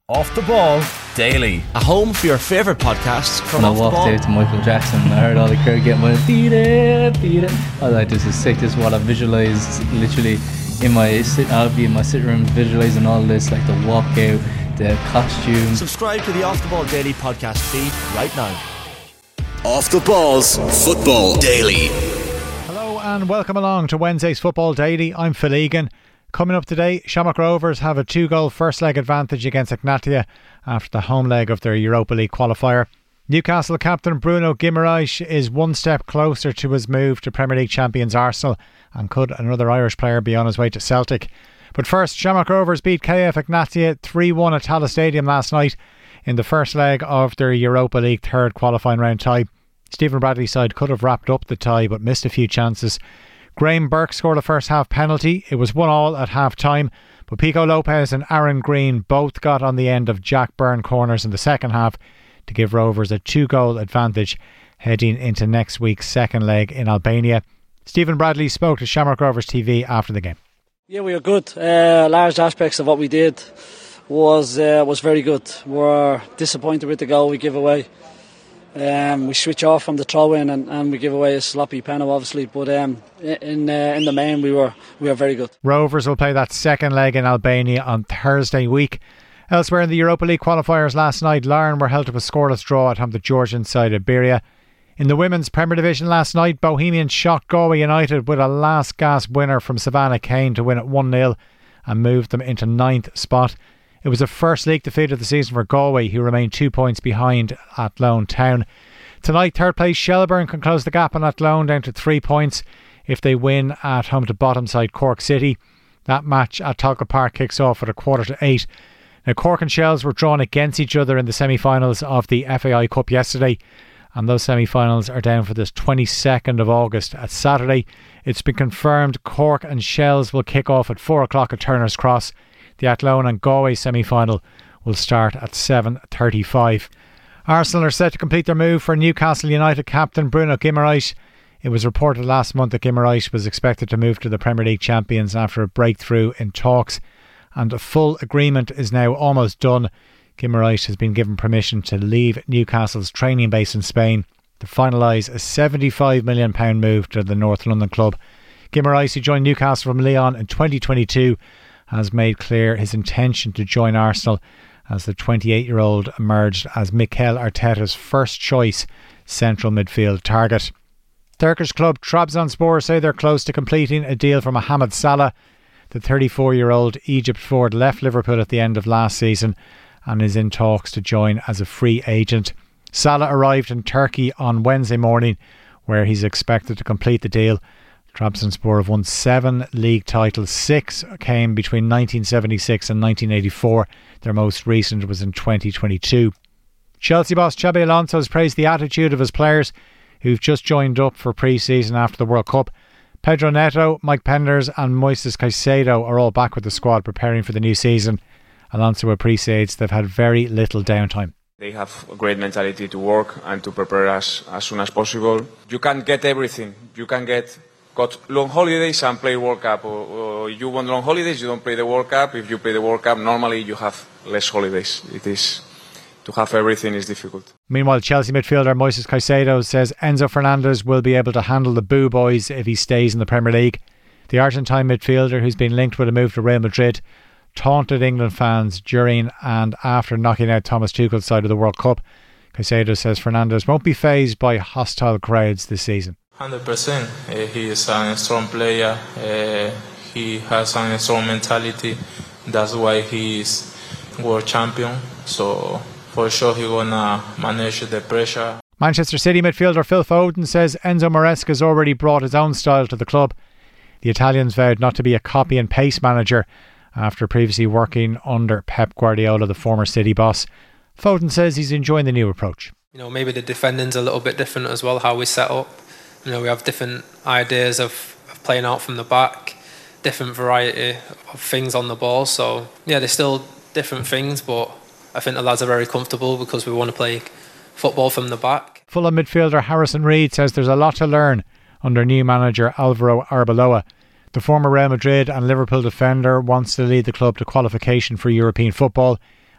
Off the Ball Daily. A home for your favourite podcasts from When Off I the walked Ball. out to Michael Jackson, I heard all the crowd getting my beat it. I was like, this is sick. This is what I visualised literally I'll be in my sitting room visualising all this, like the walkout, the costume. Subscribe to the Off the Ball Daily podcast feed right now. Off the Ball's Football Daily. Hello and welcome along to Wednesday's Football Daily. I'm Phil Egan. Coming up today, Shamrock Rovers have a 2-goal first leg advantage against Ignatia after the home leg of their Europa League qualifier. Newcastle captain Bruno Guimaraes is one step closer to his move to Premier League champions Arsenal, and could another Irish player be on his way to Celtic. But first, Shamrock Rovers beat KF Ignatia 3-1 at Tallaght Stadium last night in the first leg of their Europa League third qualifying round tie. Stephen Bradley's side could have wrapped up the tie but missed a few chances. Graham Burke scored a first half penalty. It was 1-1 at half time, but Pico Lopez and Aaron Green both got on the end of Jack Byrne corners in the second half to give Rovers a 2-goal advantage heading into next week's second leg in Albania. Stephen Bradley spoke to Shamrock Rovers TV after the game. Yeah, we were good. Large aspects of what we did was very good. We were disappointed with the goal we give away. We switch off from the throw-in and we give away a sloppy penalty, obviously. But in the main, we were very good. Rovers will play that second leg in Albania on Thursday week. Elsewhere in the Europa League qualifiers last night, Larne were held to a scoreless draw at home to Georgian side Iberia. In the Women's Premier Division last night, Bohemians shocked Galway United with a last-gasp winner from Savannah Kane to win at 1-0 and moved them into 9th spot. It was a first league defeat of the season for Galway, who remained 2 points behind Athlone Town. Tonight, third place Shelbourne can close the gap on Athlone down to 3 points if they win at home to bottom side Cork City. That match at Talca Park kicks off at 7:15. Now, Cork and Shells were drawn against each other in the semi-finals of the FAI Cup yesterday, and those semi-finals are down for this 22nd of August at Saturday. It's been confirmed Cork and Shells will kick off at 4 o'clock at Turner's Cross. The Athlone and Galway semi-final will start at 7:35. Arsenal are set to complete their move for Newcastle United captain Bruno Guimaraes. It was reported last month that Guimaraes was expected to move to the Premier League champions after a breakthrough in talks, and a full agreement is now almost done. Guimaraes has been given permission to leave Newcastle's training base in Spain to finalise a £75 million move to the North London club. Guimaraes, who joined Newcastle from Lyon in 2022, has made clear his intention to join Arsenal as the 28-year-old emerged as Mikel Arteta's first choice central midfield target. Turkish club Trabzonspor say they're close to completing a deal for Mohamed Salah. The 34-year-old Egypt forward left Liverpool at the end of last season and is in talks to join as a free agent. Salah arrived in Turkey on Wednesday morning, where he's expected to complete the deal. Trabzonspor have won 7 league titles. 6 came between 1976 and 1984. Their most recent was in 2022. Chelsea boss Xabi Alonso has praised the attitude of his players who've just joined up for pre-season after the World Cup. Pedro Neto, Mike Penders and Moises Caicedo are all back with the squad preparing for the new season. Alonso appreciates they've had very little downtime. They have a great mentality to work and to prepare as soon as possible. You can't get everything. You can got long holidays and play World Cup. Or you want long holidays, you don't play the World Cup. If you play the World Cup, normally you have less holidays. To have everything is difficult. Meanwhile, Chelsea midfielder Moises Caicedo says Enzo Fernandez will be able to handle the Boo Boys if he stays in the Premier League. The Argentine midfielder, who's been linked with a move to Real Madrid, taunted England fans during and after knocking out Thomas Tuchel's side of the World Cup. Caicedo says Fernandez won't be fazed by hostile crowds this season. 100%. He is a strong player. He has a strong mentality. That's why he is world champion. So for sure he's gonna manage the pressure. Manchester City midfielder Phil Foden says Enzo Maresca's already brought his own style to the club. The Italians vowed not to be a copy and paste manager after previously working under Pep Guardiola, the former City boss. Foden says he's enjoying the new approach. Maybe the defending's a little bit different as well, how we set up. We have different ideas of playing out from the back, different variety of things on the ball. So, yeah, there's still different things, but I think the lads are very comfortable because we want to play football from the back. Fulham midfielder Harrison Reed says there's a lot to learn under new manager Alvaro Arbeloa. The former Real Madrid and Liverpool defender wants to lead the club to qualification for European football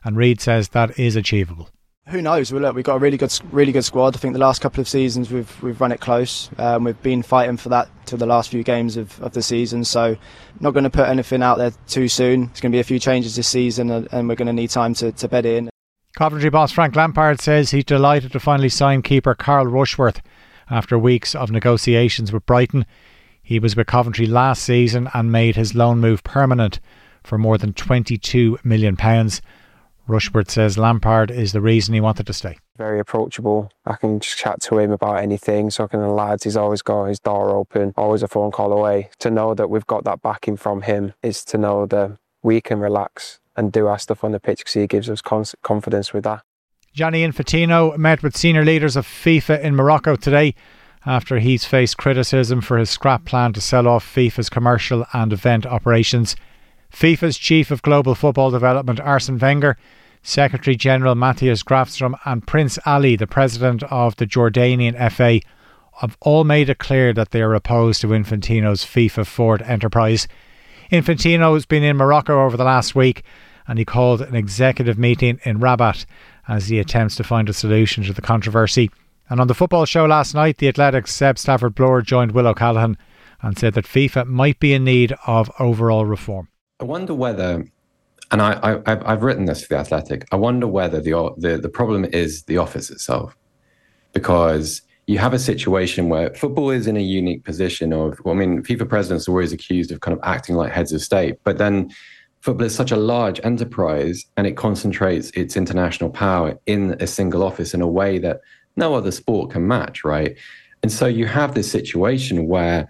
and Reid says that is achievable. Who knows? Well, look, we've got a really good squad. I think the last couple of seasons we've run it close. We've been fighting for that till the last few games of the season. So not going to put anything out there too soon. There's going to be a few changes this season, and we're going to need time to bed in. Coventry boss Frank Lampard says he's delighted to finally sign keeper Carl Rushworth after weeks of negotiations with Brighton. He was with Coventry last season and made his loan move permanent for more than £22 million. Rushworth says Lampard is the reason he wanted to stay. Very approachable. I can just chat to him about anything. So can the lads. He's always got his door open, always a phone call away. To know that we've got that backing from him is to know that we can relax and do our stuff on the pitch, because he gives us confidence with that. Gianni Infantino met with senior leaders of FIFA in Morocco today after he's faced criticism for his scrap plan to sell off FIFA's commercial and event operations. FIFA's Chief of Global Football Development Arsene Wenger, Secretary General Matthias Grafstrom and Prince Ali, the President of the Jordanian FA, have all made it clear that they are opposed to Infantino's FIFA Forward enterprise. Infantino has been in Morocco over the last week, and he called an executive meeting in Rabat as he attempts to find a solution to the controversy. And on the football show last night, the Athletics' Seb Stafford-Bloor joined Will O'Callaghan and said that FIFA might be in need of overall reform. I wonder whether, and I've written this for The Athletic, I wonder whether the problem is the office itself. Because you have a situation where football is in a unique position of, FIFA presidents are always accused of kind of acting like heads of state, but then football is such a large enterprise and it concentrates its international power in a single office in a way that no other sport can match, right? And so you have this situation where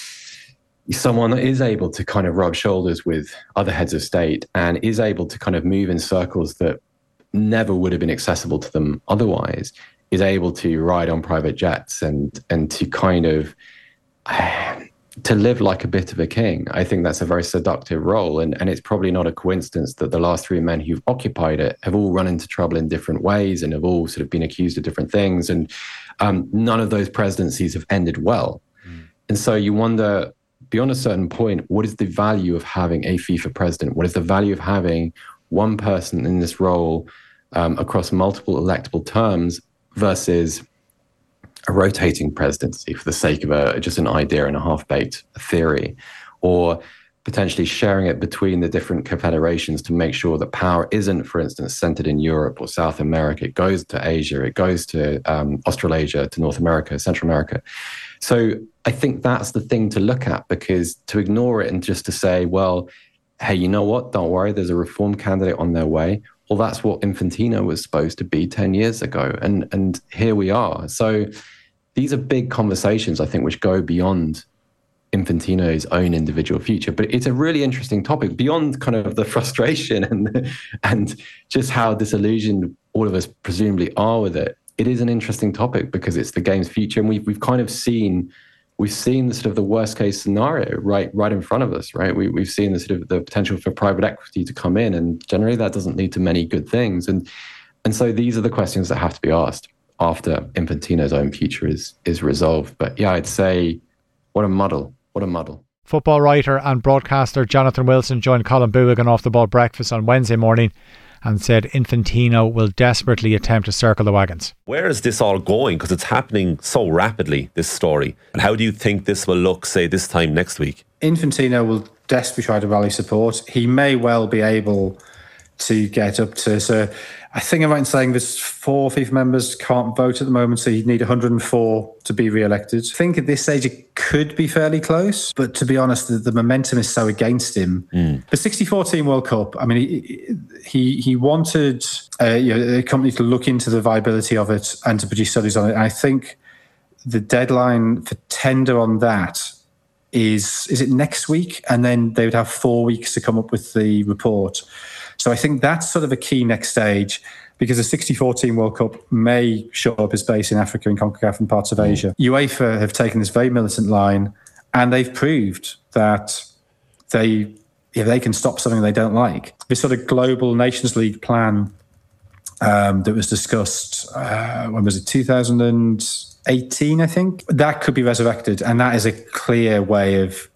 someone is able to kind of rub shoulders with other heads of state and is able to kind of move in circles that never would have been accessible to them otherwise, is able to ride on private jets and to kind of to live like a bit of a king. I think that's a very seductive role, and it's probably not a coincidence that the last three men who've occupied it have all run into trouble in different ways and have all sort of been accused of different things, and none of those presidencies have ended well. And so you wonder, beyond a certain point, what is the value of having a FIFA president? What is the value of having one person in this role across multiple electable terms versus a rotating presidency for the sake of just an idea and a half-baked theory, or potentially sharing it between the different confederations to make sure that power isn't, for instance, centered in Europe or South America. It goes to Asia, it goes to Australasia, to North America, Central America. So I think that's the thing to look at, because to ignore it and just to say, well, hey, you know what? Don't worry, there's a reform candidate on their way. Well, that's what Infantino was supposed to be 10 years ago. And here we are. So these are big conversations, I think, which go beyond Infantino's own individual future. But it's a really interesting topic beyond kind of the frustration and just how disillusioned all of us presumably are with it. It is an interesting topic because it's the game's future. And we've kind of seen the sort of the worst case scenario right in front of us, right? We've seen the sort of the potential for private equity to come in, and generally that doesn't lead to many good things. And so these are the questions that have to be asked after Infantino's own future is resolved. But yeah, I'd say what a muddle. Football writer and broadcaster Jonathan Wilson joined Colin Buigan Off the Ball Breakfast on Wednesday morning and said Infantino will desperately attempt to circle the wagons. Where is this all going? Because it's happening so rapidly, this story. And how do you think this will look, say, this time next week? Infantino will desperately try to rally support. He may well be able to get up to... So I think I'm right in saying there's 4 FIFA members can't vote at the moment, so you'd need 104 to be re-elected. I think at this stage it could be fairly close, but to be honest, the momentum is so against him. The 64-team World Cup, I mean, he wanted a company to look into the viability of it and to produce studies on it. And I think the deadline for tender on that is it next week? And then they would have 4 weeks to come up with the report. So I think that's sort of a key next stage, because the 64-team World Cup may show up as base in Africa and CONCACAF and parts of Asia. UEFA have taken this very militant line, and they've proved that they can stop something they don't like. This sort of global Nations League plan that was discussed, when was it, 2018, I think? That could be resurrected, and that is a clear way of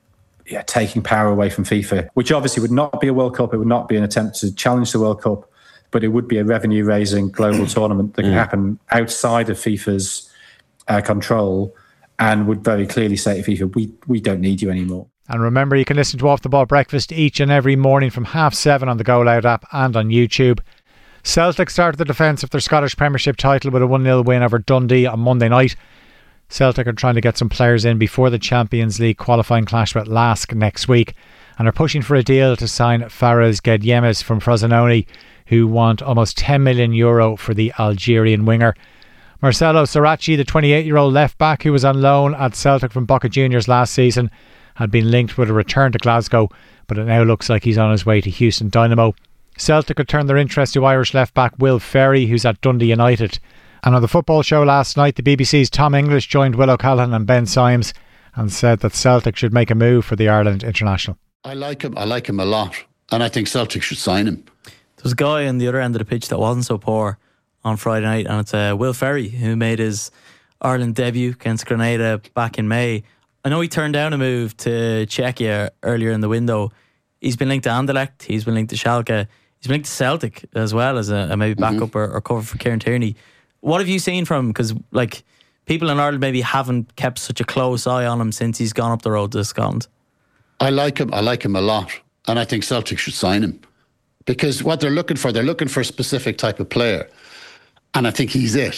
taking power away from FIFA, which obviously would not be a World Cup. It would not be an attempt to challenge the World Cup. but it would be a revenue-raising global tournament that could happen outside of FIFA's control, and would very clearly say to FIFA, we don't need you anymore. And remember, you can listen to Off the Ball Breakfast each and every morning from 7:30 on the Go Loud app and on YouTube. Celtic started the defence of their Scottish Premiership title with a 1-0 win over Dundee on Monday night. Celtic are trying to get some players in before the Champions League qualifying clash with Lask next week, and are pushing for a deal to sign Faraz Gedyemes from Frosinone, who want almost €10 million for the Algerian winger. Marcelo Saracchi, the 28-year-old left-back who was on loan at Celtic from Boca Juniors last season, had been linked with a return to Glasgow, but it now looks like he's on his way to Houston Dynamo. Celtic could turn their interest to Irish left-back Will Ferry, who's at Dundee United. And on the football show last night, the BBC's Tom English joined Will O'Callaghan and Ben Symes and said that Celtic should make a move for the Ireland international. I like him a lot, and I think Celtic should sign him. There's a guy on the other end of the pitch that wasn't so poor on Friday night, and it's Will Ferry, who made his Ireland debut against Grenada back in May. I know he turned down a move to Czechia earlier in the window. He's been linked to Anderlecht, he's been linked to Schalke, he's been linked to Celtic as well as a maybe backup or cover for Kieran Tierney. What have you seen from him? Because people in Ireland maybe haven't kept such a close eye on him since he's gone up the road to Scotland. I like him a lot, and I think Celtic should sign him, because what they're looking for a specific type of player, and I think he's it.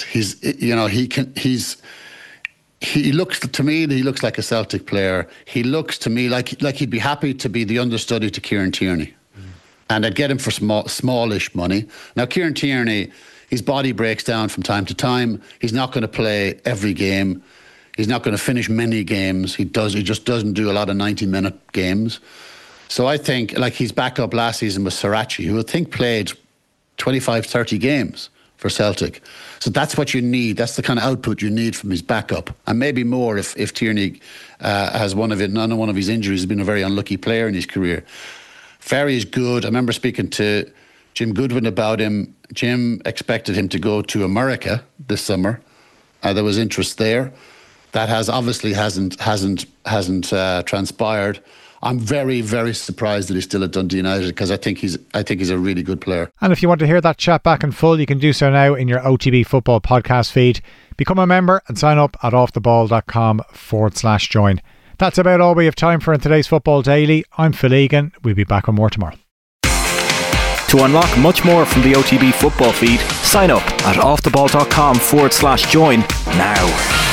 He looks to me like a Celtic player. He looks to me like he'd be happy to be the understudy to Kieran Tierney, and I'd get him for smallish money. Now Kieran Tierney, his body breaks down from time to time. He's not going to play every game. He's not going to finish many games. He just doesn't do a lot of 90-minute games. So I think, his backup last season was Saracchi, who I think played 25, 30 games for Celtic. So that's what you need. That's the kind of output you need from his backup. And maybe more if Tierney has one of his injuries. He's been a very unlucky player in his career. Ferry is good. I remember speaking to Jim Goodwin about him. Jim expected him to go to America this summer. There was interest there. That hasn't transpired. I'm very, very surprised that he's still at Dundee United, because I think he's a really good player. And if you want to hear that chat back in full, you can do so now in your OTB Football podcast feed. Become a member and sign up at offtheball.com/join. That's about all we have time for in today's Football Daily. I'm Phil Egan. We'll be back with more tomorrow. To unlock much more from the OTB Football feed, sign up at offtheball.com/join now.